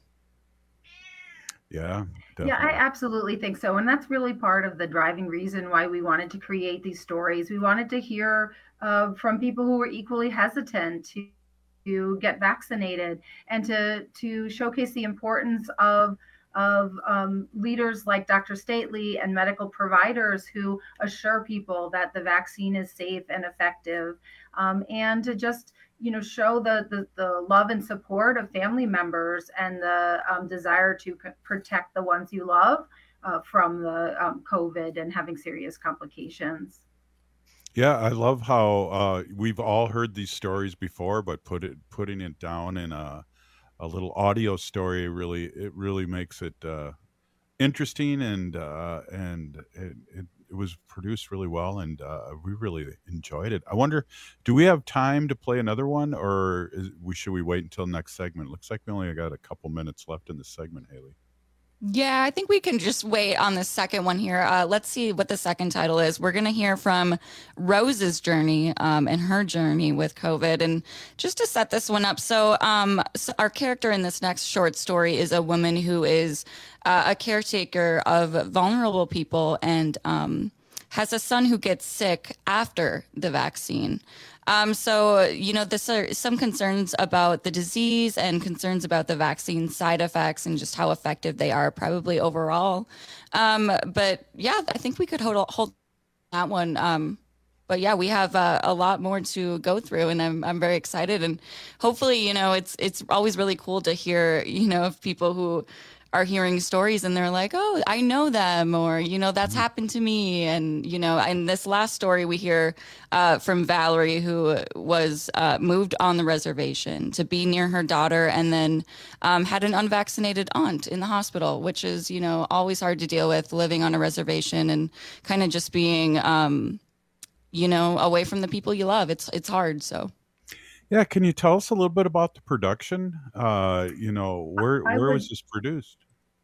Yeah. Definitely. Yeah, I absolutely think so. And that's really part of the driving reason why we wanted to create these stories. We wanted to hear uh, from people who were equally hesitant to, to get vaccinated and to, to showcase the importance of, of um, leaders like Doctor Stately and medical providers who assure people that the vaccine is safe and effective, um, and to just you know, show the, the, the love and support of family members and the um, desire to c- protect the ones you love uh, from the um, COVID and having serious complications. Yeah, I love how uh, we've all heard these stories before, but put it putting it down in a a little audio story really it really makes it uh, interesting, and uh, and it, it it was produced really well, and uh, we really enjoyed it. I wonder, do we have time to play another one, or is, we should we wait until next segment? Looks like we only got a couple minutes left in the segment, Haley. Yeah, I think we can just wait on the second one here. Uh, let's see what the second title is. We're going to hear from Rose's journey um, and her journey with COVID. And just to set this one up, so, um, so our character in this next short story is a woman who is uh, a caretaker of vulnerable people and um, has a son who gets sick after the vaccine. Um, so, you know, this are some concerns about the disease and concerns about the vaccine side effects and just how effective they are probably overall. Um, but yeah, I think we could hold, hold that one. Um, but yeah, we have uh, a lot more to go through, and I'm I'm very excited. And hopefully, you know, it's it's always really cool to hear, you know, of people who are hearing stories and they're like, oh, I know them, or, you know, that's happened to me. And, you know, in this last story, we hear uh, from Valerie, who was uh, moved on the reservation to be near her daughter, and then um, had an unvaccinated aunt in the hospital, which is, you know, always hard to deal with, living on a reservation and kind of just being, um, you know, away from the people you love. It's, it's hard. So. Yeah, can you tell us a little bit about the production? Uh, you know, where I where would- was this produced?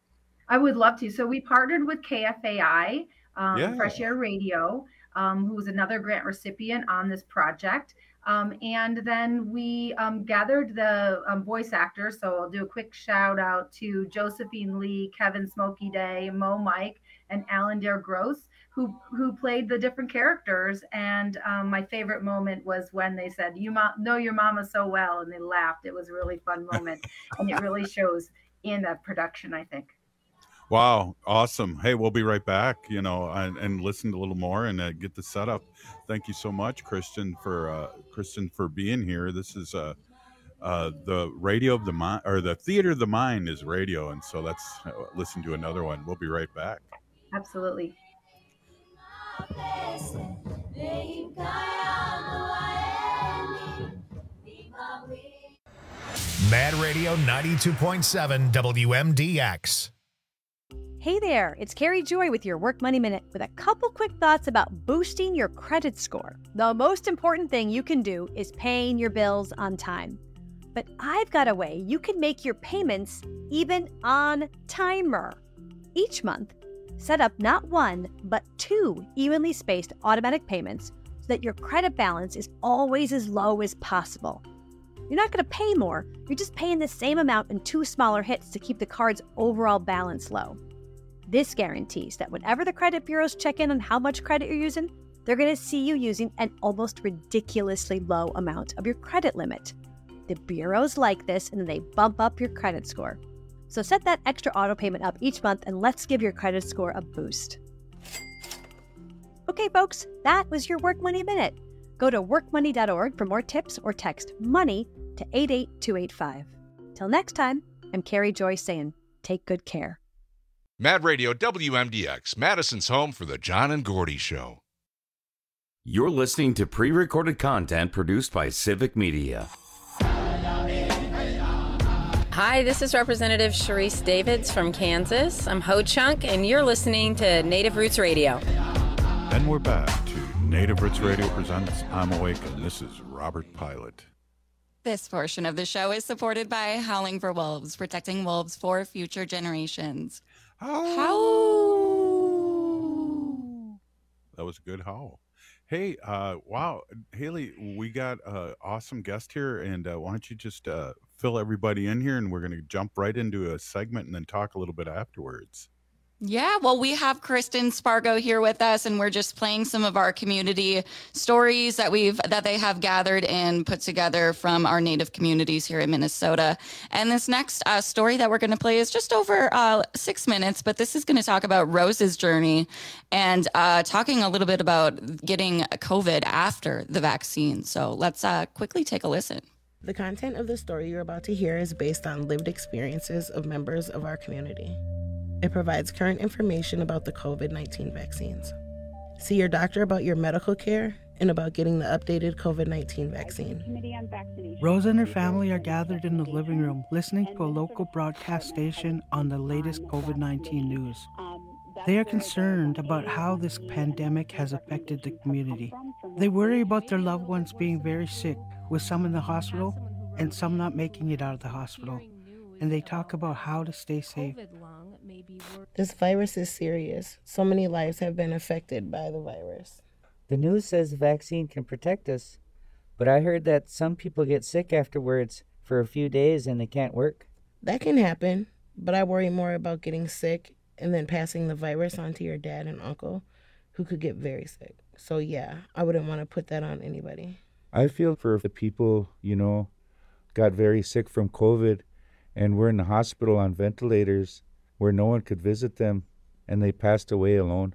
I would love to. So we partnered with K F A I, um, Yeah. Fresh Air Radio, um, who was another grant recipient on this project. Um, and then we um, gathered the um, voice actors. So I'll do a quick shout out to Josephine Lee, Kevin Smokey Day, Mo Mike, and Alan Dare Gross, who who played the different characters. And um, my favorite moment was when they said, "You mo- know your mama so well," and they laughed. It was a really fun moment, and it really shows in that production, I think. Wow, awesome. Hey, we'll be right back, you know, and, and listen a little more and uh, get the setup. Thank you so much, Kristen, for uh, Kristen for being here. This is uh, uh, the radio of the mind, or the theater of the mind is radio. And so let's uh, listen to another one. We'll be right back. Absolutely. Mad Radio ninety-two point seven W M D X. Hey there, it's Carrie Joy with your Work Money Minute with a couple quick thoughts about boosting your credit score. The most important thing you can do is paying your bills on time. But I've got a way you can make your payments even on timer. Each month, set up not one, but two evenly spaced automatic payments so that your credit balance is always as low as possible. You're not going to pay more, you're just paying the same amount in two smaller hits to keep the card's overall balance low. This guarantees that whenever the credit bureaus check in on how much credit you're using, they're going to see you using an almost ridiculously low amount of your credit limit. The bureaus like this, and then they bump up your credit score. So set that extra auto payment up each month, and let's give your credit score a boost. Okay, folks, that was your Work Money Minute. Go to work money dot org for more tips or text MONEY to eight eight two eight five. Till next time, I'm Carrie Joy saying, take good care. Mad Radio W M D X, Madison's home for the John and Gordy Show. You're listening to pre-recorded content produced by Civic Media. Hi, this is Representative Sharice Davids from Kansas. I'm Ho Chunk, and you're listening to Native Roots Radio. And we're back to Native Roots Radio presents I'm Awake, and this is Robert Pilot. This portion of the show is supported by Howling for Wolves, protecting wolves for future generations. Howl! That was a good howl. Hey, uh, wow, Haley, we got an awesome guest here, and uh, why don't you just uh, fill everybody in here, and we're going to jump right into a segment and then talk a little bit afterwards. Yeah, well, we have Kristen Spargo here with us, and we're just playing some of our community stories that we've that they have gathered and put together from our Native communities here in Minnesota. And this next uh, story that we're going to play is just over uh, six minutes, but this is going to talk about Rose's journey and uh, talking a little bit about getting COVID after the vaccine. So let's uh, quickly take a listen. The content of the story you're about to hear is based on lived experiences of members of our community. It provides current information about the COVID nineteen vaccines. See your doctor about your medical care and about getting the updated COVID nineteen vaccine. Rose and her family are gathered in the living room listening to a local broadcast station on the latest COVID nineteen news. They are concerned about how this pandemic has affected the community. They worry about their loved ones being very sick, with some in the hospital and some not making it out of the hospital. And they talk about how to stay safe. This virus is serious. So many lives have been affected by the virus. The news says the vaccine can protect us, but I heard that some people get sick afterwards for a few days and they can't work. That can happen, but I worry more about getting sick and then passing the virus on to your dad and uncle, who could get very sick. So yeah, I wouldn't want to put that on anybody. I feel for the people, you know, got very sick from COVID and were in the hospital on ventilators where no one could visit them, and they passed away alone.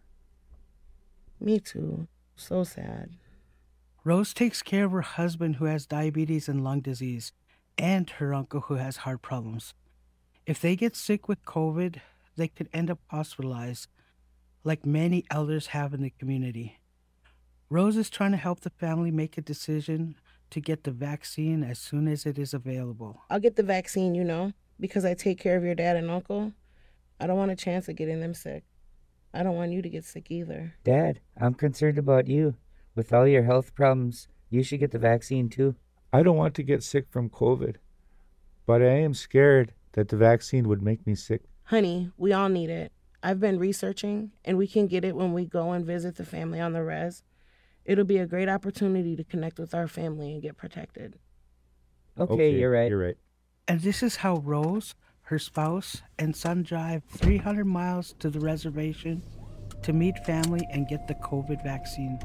Me too. So sad. Rose takes care of her husband who has diabetes and lung disease, and her uncle who has heart problems. If they get sick with COVID, they could end up hospitalized, like many elders have in the community. Rose is trying to help the family make a decision to get the vaccine as soon as it is available. I'll get the vaccine, you know, because I take care of your dad and uncle. I don't want a chance of getting them sick. I don't want you to get sick either. Dad, I'm concerned about you. With all your health problems, you should get the vaccine too. I don't want to get sick from COVID, but I am scared that the vaccine would make me sick. Honey, we all need it. I've been researching, and we can get it when we go and visit the family on the res. It'll be a great opportunity to connect with our family and get protected. Okay, okay you're right. You're right. And this is how Rose, her spouse, and son drive three hundred miles to the reservation to meet family and get the COVID vaccine.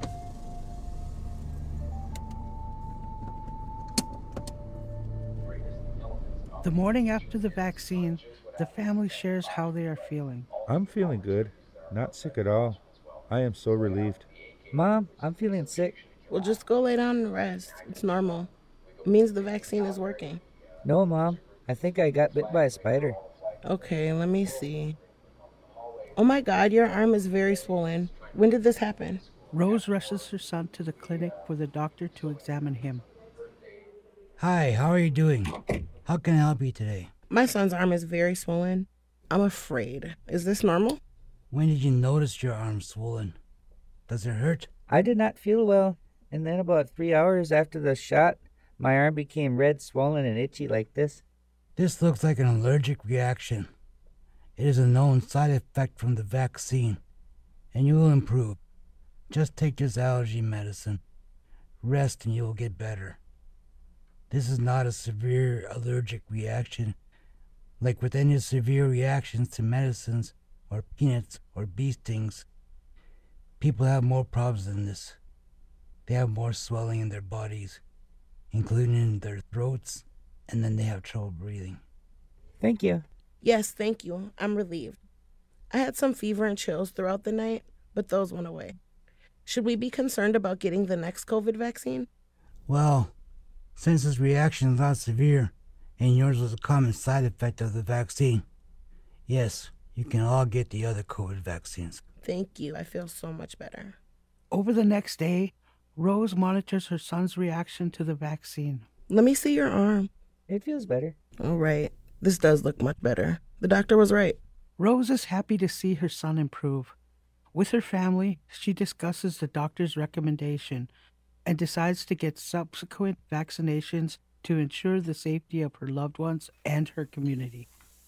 The morning after the vaccine, the family shares how they are feeling. I'm feeling good. Not sick at all. I am so relieved. Mom, I'm feeling sick. Well, just go lay down and rest. It's normal. It means the vaccine is working. No, Mom. I think I got bit by a spider. Okay, let me see. Oh my God, your arm is very swollen. When did this happen? Rose rushes her son to the clinic for the doctor to examine him. Hi, how are you doing? How can I help you today? My son's arm is very swollen. I'm afraid. Is this normal? When did you notice your arm swollen? Does it hurt? I did not feel well, and then about three hours after the shot, my arm became red, swollen, and itchy like this. This looks like an allergic reaction. It is a known side effect from the vaccine, and you will improve. Just take this allergy medicine. Rest and you will get better. This is not a severe allergic reaction, like with any severe reactions to medicines or peanuts or bee stings. People have more problems than this. They have more swelling in their bodies, including in their throats, and then they have trouble breathing. Thank you. Yes, thank you. I'm relieved. I had some fever and chills throughout the night, but those went away. Should we be concerned about getting the next COVID vaccine? Well, since this reaction is not severe, and yours was a common side effect of the vaccine, yes, you can all get the other COVID vaccines. Thank you. I feel so much better. Over the next day, Rose monitors her son's reaction to the vaccine. Let me see your arm. It feels better. All right. This does look much better. The doctor was right. Rose is happy to see her son improve. With her family, she discusses the doctor's recommendation and decides to get subsequent vaccinations to ensure the safety of her loved ones and her community.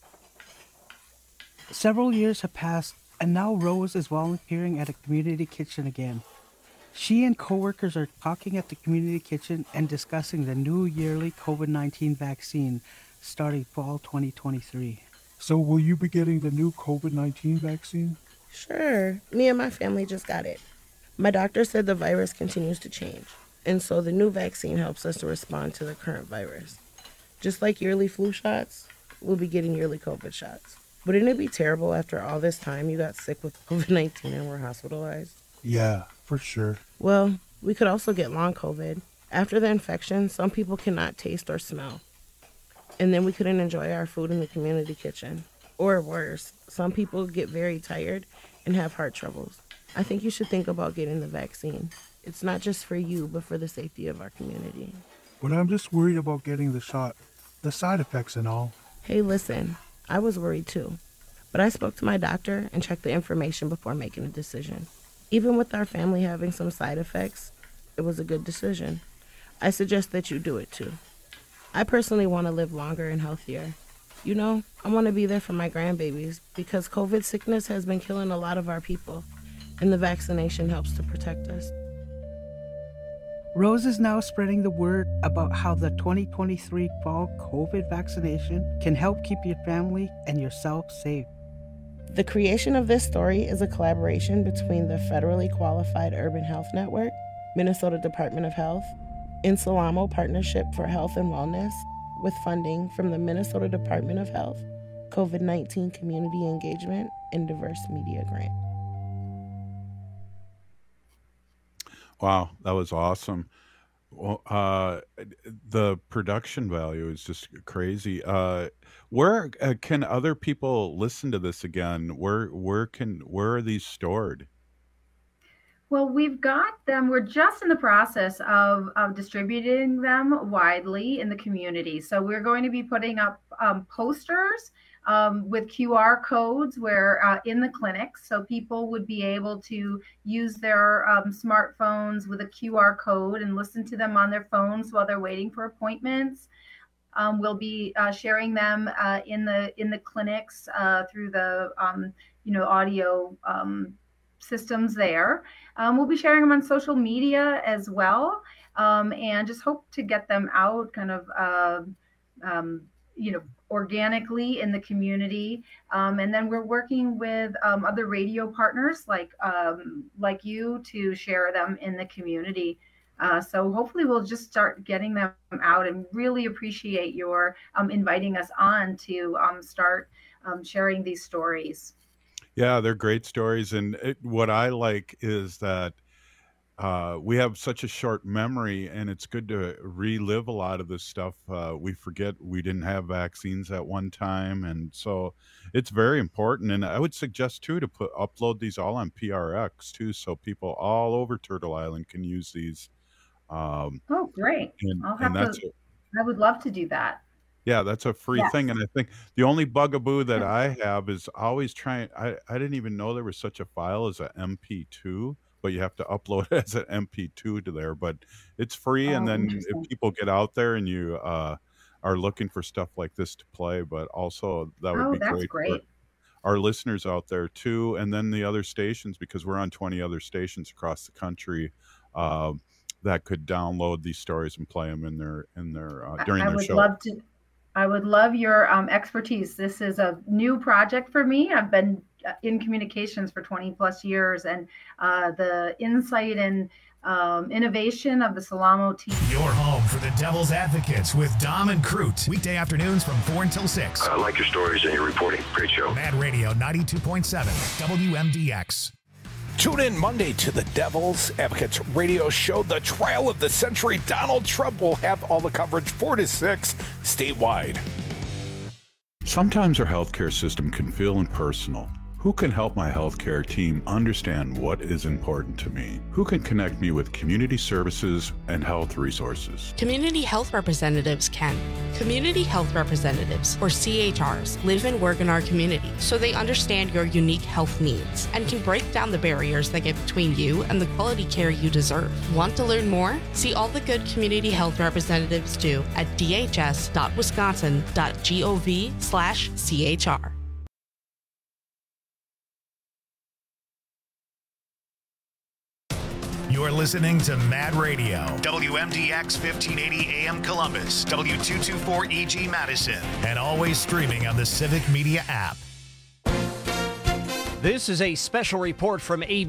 Several years have passed, and now Rose is volunteering at a community kitchen again. She and coworkers are talking at the community kitchen and discussing the new yearly COVID nineteen vaccine starting fall twenty twenty-three. So will you be getting the new COVID nineteen vaccine? Sure. Me and my family just got it. My doctor said the virus continues to change, and so the new vaccine helps us to respond to the current virus. Just like yearly flu shots, we'll be getting yearly COVID shots. Wouldn't it be terrible after all this time you got sick with COVID nineteen and were hospitalized? Yeah, for sure. Well, we could also get long COVID. After the infection, some people cannot taste or smell. And then we couldn't enjoy our food in the community kitchen. Or worse, some people get very tired and have heart troubles. I think you should think about getting the vaccine. It's not just for you, but for the safety of our community. But I'm just worried about getting the shot, the side effects and all. Hey, listen, I was worried too. But I spoke to my doctor and checked the information before making a decision. Even with our family having some side effects, it was a good decision. I suggest that you do it too. I personally want to live longer and healthier. You know, I want to be there for my grandbabies because COVID sickness has been killing a lot of our people, and the vaccination helps to protect us. Rose is now spreading the word about how the twenty twenty-three fall COVID vaccination can help keep your family and yourself safe. The creation of this story is a collaboration between the Federally Qualified Urban Health Network, Minnesota Department of Health, and Salamo Partnership for Health and Wellness, with funding from the Minnesota Department of Health, COVID nineteen Community Engagement, and Diverse Media Grant. Wow, that was awesome. Well, uh, the production value is just crazy. Uh, where uh, can other people listen to this again? Where where can where are these stored? Well, we've got them. We're just in the process of, of distributing them widely in the community. So we're going to be putting up um, posters um, with Q R codes where uh, in the clinics, so people would be able to use their um, smartphones with a Q R code and listen to them on their phones while they're waiting for appointments. Um, we'll be uh, sharing them uh, in the in the clinics uh, through the um, you know audio um, systems there. Um, we'll be sharing them on social media as well, um, and just hope to get them out kind of, uh, um, you know, organically in the community. Um, and then we're working with um, other radio partners like um, like you to share them in the community. Uh, so hopefully we'll just start getting them out, and really appreciate your um, inviting us on to um, start um, sharing these stories. Yeah, they're great stories. And it, what I like is that uh, we have such a short memory, and it's good to relive a lot of this stuff. Uh, we forget we didn't have vaccines at one time. And so it's very important. And I would suggest, too, to put upload these all on P R X, too, so people all over Turtle Island can use these. Um, oh, great. And, I'll have and that's to, a, I would love to do that. Yeah, that's a free Yes. thing. And I think the only bugaboo that I have is always trying. I, I didn't even know there was such a file as a M P two, but you have to upload it as an M P two to there. But it's free. And Oh, then interesting. if people get out there and you uh, are looking for stuff like this to play, but also that would Oh, be that's great for great. our listeners out there too. And then the other stations, because we're on twenty other stations across the country, uh, that could download these stories and play them in their in their uh, I during I their would show. love to. I would love your um, expertise. This is a new project for me. I've been in communications for twenty plus years, and uh, the insight and um, innovation of the Salamo team. Your home for the Devil's Advocates with Dom and Crute. Weekday afternoons from four until six. I like your stories and your reporting. Great show. Mad Radio ninety-two point seven, W M D X. Tune in Monday to the Devil's Advocates radio show. The trial of the century. Donald Trump will have all the coverage four to six statewide. Sometimes our healthcare system can feel impersonal. Who can help my healthcare team understand what is important to me? Who can connect me with community services and health resources? Community health representatives can. Community health representatives, or C H Rs, live and work in our community, so they understand your unique health needs and can break down the barriers that get between you and the quality care you deserve. Want to learn more? See all the good community health representatives do at d h s dot wisconsin dot gov slash C H R. You're listening to Mad Radio, W M D X fifteen eighty A M Columbus, W two twenty-four E G Madison, and always streaming on the Civic Media app. This is a special report from A B C.